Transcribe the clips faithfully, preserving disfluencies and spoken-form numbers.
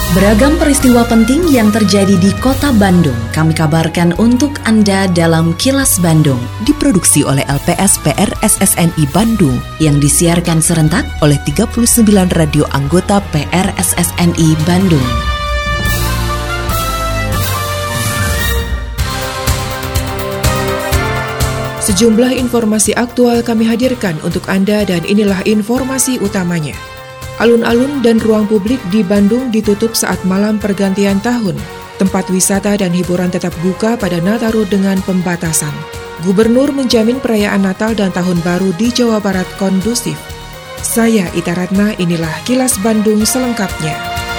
Beragam peristiwa penting yang terjadi di Kota Bandung kami kabarkan untuk Anda dalam Kilas Bandung. Diproduksi oleh L P S P R S S N I Bandung yang disiarkan serentak oleh tiga puluh sembilan radio anggota P R S S N I Bandung. Sejumlah informasi aktual kami hadirkan untuk Anda dan inilah informasi utamanya. Alun-alun dan ruang publik di Bandung ditutup saat malam pergantian tahun. Tempat wisata dan hiburan tetap buka pada Nataru dengan pembatasan. Gubernur menjamin perayaan Natal dan Tahun Baru di Jawa Barat kondusif. Saya Ita Ratna, inilah Kilas Bandung selengkapnya.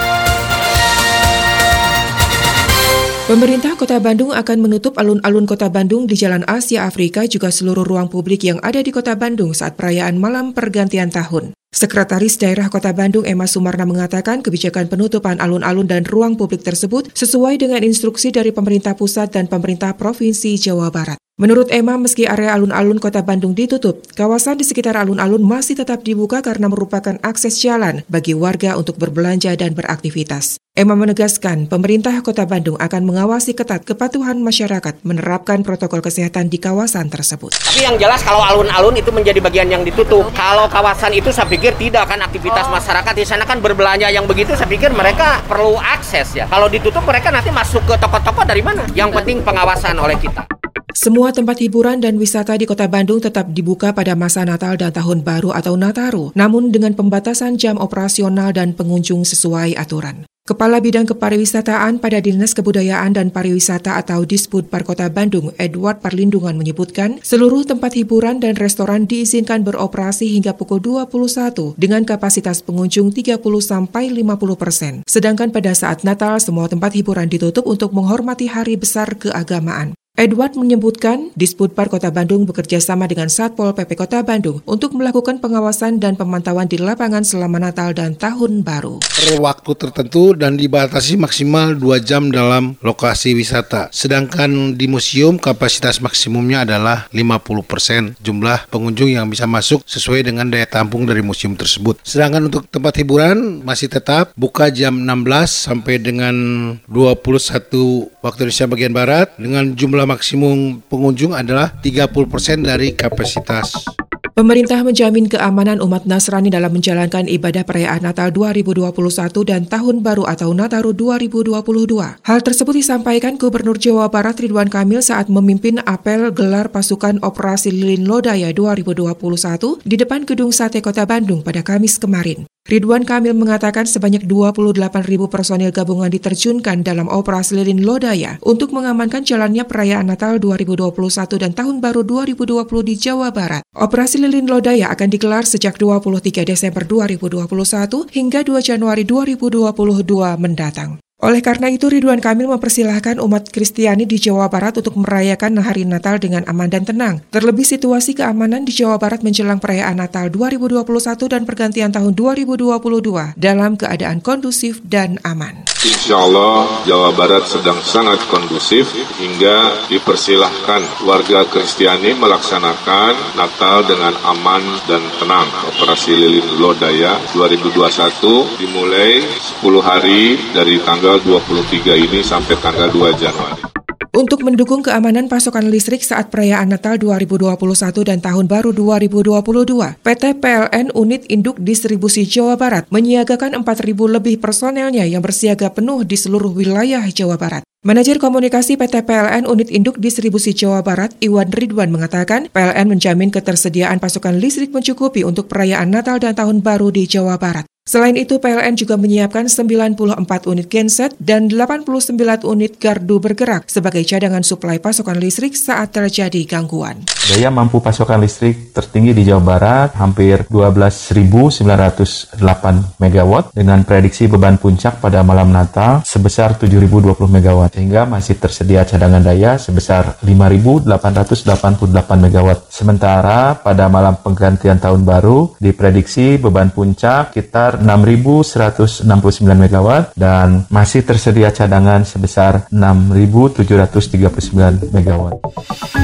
Pemerintah Kota Bandung akan menutup alun-alun Kota Bandung di Jalan Asia Afrika juga seluruh ruang publik yang ada di Kota Bandung saat perayaan malam pergantian tahun. Sekretaris Daerah Kota Bandung Emma Sumarna mengatakan kebijakan penutupan alun-alun dan ruang publik tersebut sesuai dengan instruksi dari pemerintah pusat dan pemerintah Provinsi Jawa Barat. Menurut Emma, meski area alun-alun Kota Bandung ditutup, kawasan di sekitar alun-alun masih tetap dibuka karena merupakan akses jalan bagi warga untuk berbelanja dan beraktivitas. Emma menegaskan, pemerintah Kota Bandung akan mengawasi ketat kepatuhan masyarakat menerapkan protokol kesehatan di kawasan tersebut. Tapi yang jelas kalau alun-alun itu menjadi bagian yang ditutup. Kalau kawasan itu saya pikir tidak akan aktivitas masyarakat di sana kan berbelanja yang begitu, saya pikir mereka perlu akses ya. Kalau ditutup mereka nanti masuk ke toko-toko dari mana? Yang penting pengawasan oleh kita. Semua tempat hiburan dan wisata di Kota Bandung tetap dibuka pada masa Natal dan Tahun Baru atau Nataru, namun dengan pembatasan jam operasional dan pengunjung sesuai aturan. Kepala Bidang Kepariwisataan pada Dinas Kebudayaan dan Pariwisata atau Dispudpar Kota Bandung, Edward Parlindungan menyebutkan, seluruh tempat hiburan dan restoran diizinkan beroperasi hingga pukul dua puluh satu dengan kapasitas pengunjung tiga puluh sampai lima puluh persen. Sedangkan pada saat Natal, semua tempat hiburan ditutup untuk menghormati hari besar keagamaan. Edward menyebutkan, Dispudpar Kota Bandung bekerja sama dengan Satpol P P Kota Bandung untuk melakukan pengawasan dan pemantauan di lapangan selama Natal dan Tahun Baru. Per waktu tertentu dan dibatasi maksimal dua jam dalam lokasi wisata. Sedangkan di museum kapasitas maksimumnya adalah lima puluh persen jumlah pengunjung yang bisa masuk sesuai dengan daya tampung dari museum tersebut. Sedangkan untuk tempat hiburan masih tetap buka jam enam belas sampai dengan dua puluh satu waktu Indonesia bagian Barat dengan jumlah maksimum pengunjung adalah tiga puluh persen dari kapasitas. Pemerintah menjamin keamanan umat Nasrani dalam menjalankan ibadah perayaan Natal dua ribu dua puluh satu dan Tahun Baru atau Nataru dua ribu dua puluh dua. Hal tersebut disampaikan Gubernur Jawa Barat Ridwan Kamil saat memimpin apel gelar pasukan Operasi Lilin Lodaya dua ribu dua puluh satu di depan Gedung Sate Kota Bandung pada Kamis kemarin. Ridwan Kamil mengatakan sebanyak dua puluh delapan ribu personil gabungan diterjunkan dalam Operasi Lilin Lodaya untuk mengamankan jalannya perayaan Natal dua ribu dua puluh satu dan Tahun Baru dua ribu dua puluh di Jawa Barat. Operasi Lilin Lodaya akan digelar sejak dua puluh tiga Desember dua ribu dua puluh satu hingga dua Januari dua ribu dua puluh dua mendatang. Oleh karena itu, Ridwan Kamil mempersilahkan umat Kristiani di Jawa Barat untuk merayakan hari Natal dengan aman dan tenang. Terlebih situasi keamanan di Jawa Barat menjelang perayaan Natal dua ribu dua puluh satu dan pergantian tahun dua ribu dua puluh dua dalam keadaan kondusif dan aman. Insya Allah Jawa Barat sedang sangat kondusif hingga dipersilahkan warga Kristiani melaksanakan Natal dengan aman dan tenang. Operasi Lilin Lodaya dua ribu dua puluh satu dimulai sepuluh hari dari tanggal dua puluh tiga ini sampai tanggal dua Januari. Untuk mendukung keamanan pasokan listrik saat perayaan Natal dua ribu dua puluh satu dan Tahun Baru dua ribu dua puluh dua, P T P L N Unit Induk Distribusi Jawa Barat menyiagakan empat ribu lebih personelnya yang bersiaga penuh di seluruh wilayah Jawa Barat. Manajer Komunikasi P T P L N Unit Induk Distribusi Jawa Barat, Iwan Ridwan mengatakan, P L N menjamin ketersediaan pasokan listrik mencukupi untuk perayaan Natal dan Tahun Baru di Jawa Barat. Selain itu, P L N juga menyiapkan sembilan puluh empat unit genset dan delapan puluh sembilan unit gardu bergerak sebagai cadangan suplai pasokan listrik saat terjadi gangguan. Daya mampu pasokan listrik tertinggi di Jawa Barat hampir dua belas ribu sembilan ratus delapan megawatt dengan prediksi beban puncak pada malam Natal sebesar tujuh ribu dua puluh megawatt sehingga masih tersedia cadangan daya sebesar lima ribu delapan ratus delapan puluh delapan megawatt. Sementara pada malam pergantian tahun baru diprediksi beban puncak sekitar enam ribu seratus enam puluh sembilan megawatt dan masih tersedia cadangan sebesar enam ribu tujuh ratus tiga puluh sembilan megawatt.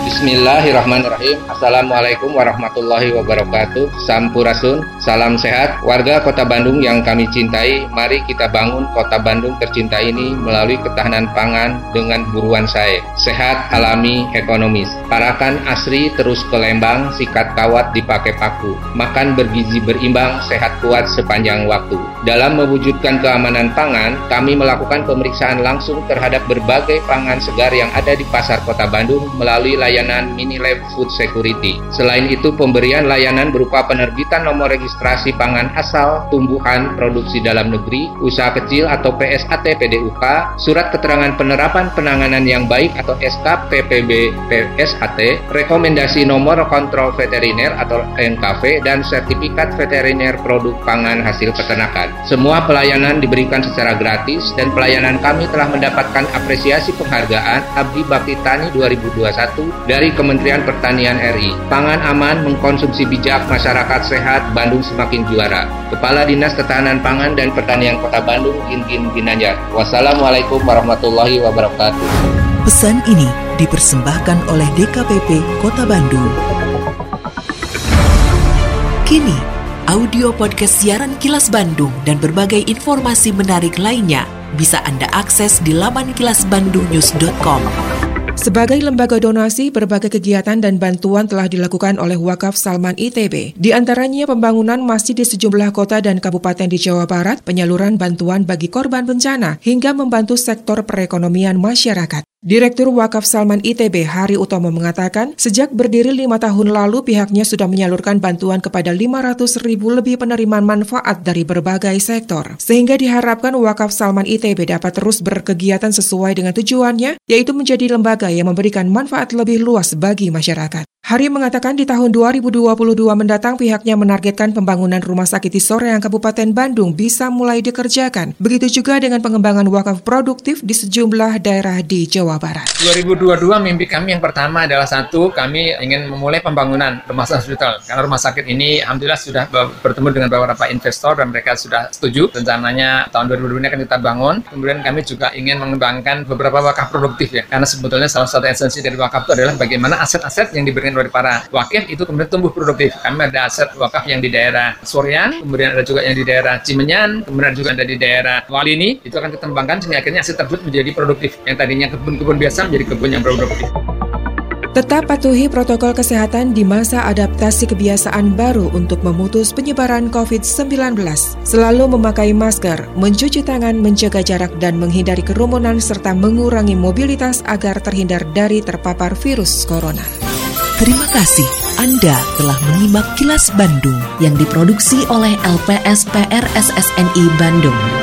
Bismillahirrahmanirrahim. Assalamualaikum warahmatullahi wabarakatuh. Sampurasun, salam sehat. Warga Kota Bandung yang kami cintai, mari kita bangun Kota Bandung tercinta ini melalui ketahanan pangan dengan buruan saya. Sehat, alami, ekonomis. Parakan asri terus ke Lembang, sikat kawat dipakai paku. Makan bergizi berimbang, sehat kuat sepanjang waktu. Dalam mewujudkan keamanan pangan, kami melakukan pemeriksaan langsung terhadap berbagai pangan segar yang ada di pasar Kota Bandung melalui layanan Mini Lab Food Security. Selain itu, pemberian layanan berupa penerbitan nomor registrasi pangan asal, tumbuhan, produksi dalam negeri, usaha kecil atau P S A T P D U K, surat keterangan penerapan penanganan yang baik atau S K P P B P S H T, rekomendasi nomor kontrol veteriner atau N K V, dan sertifikat veteriner produk pangan hasil peternakan. Semua pelayanan diberikan secara gratis dan pelayanan kami telah mendapatkan apresiasi penghargaan Abdi Bakti Tani dua ribu dua puluh satu dari Kementerian Pertanian R I. Pangan aman, mengkonsumsi bijak, masyarakat sehat, Bandung semakin juara. Kepala Dinas Ketahanan Pangan dan Pertanian Kota Bandung, Gin-Gin Ginanjar. Wassalamualaikum warahmatullahi wabarakatuh. Pesan ini dipersembahkan oleh D K P P Kota Bandung. Kini, audio podcast siaran Kilas Bandung dan berbagai informasi menarik lainnya bisa Anda akses di laman kilas bandung news dot com. Sebagai lembaga donasi, berbagai kegiatan dan bantuan telah dilakukan oleh Wakaf Salman I T B. Di antaranya pembangunan masjid di sejumlah kota dan kabupaten di Jawa Barat, penyaluran bantuan bagi korban bencana, hingga membantu sektor perekonomian masyarakat. Direktur Wakaf Salman I T B Hari Utomo mengatakan, sejak berdiri lima tahun lalu pihaknya sudah menyalurkan bantuan kepada lima ratus ribu lebih penerima manfaat dari berbagai sektor. Sehingga diharapkan Wakaf Salman I T B dapat terus berkegiatan sesuai dengan tujuannya, yaitu menjadi lembaga yang memberikan manfaat lebih luas bagi masyarakat. Hari mengatakan di tahun dua ribu dua puluh dua mendatang pihaknya menargetkan pembangunan rumah sakit di Soreang Kabupaten Bandung bisa mulai dikerjakan. Begitu juga dengan pengembangan wakaf produktif di sejumlah daerah di Jawa Barat. dua ribu dua puluh dua mimpi kami yang pertama adalah satu, kami ingin memulai pembangunan rumah sakit hospital. Karena rumah sakit ini alhamdulillah sudah bertemu dengan beberapa investor dan mereka sudah setuju. Rencananya tahun dua ribu dua puluh dua ini akan kita bangun. Kemudian kami juga ingin mengembangkan beberapa wakaf produktif ya. Karena sebetulnya salah satu esensi dari wakaf itu adalah bagaimana aset-aset yang diberikan oleh para wakif itu kemudian tumbuh produktif. Kami ada aset wakaf yang di daerah Soreang, kemudian ada juga yang di daerah Cimenyan, kemudian juga ada di daerah Walini. Itu akan kita kembangkan sehingga akhirnya aset tersebut menjadi produktif. Yang tadinya kebun-kebun biasa menjadi kebun yang produktif. Tetap patuhi protokol kesehatan di masa adaptasi kebiasaan baru untuk memutus penyebaran covid sembilan belas. Selalu memakai masker, mencuci tangan, menjaga jarak, dan menghindari kerumunan serta mengurangi mobilitas agar terhindar dari terpapar virus corona. Terima kasih Anda telah menyimak Kilas Bandung yang diproduksi oleh L P S P R S S N I Bandung.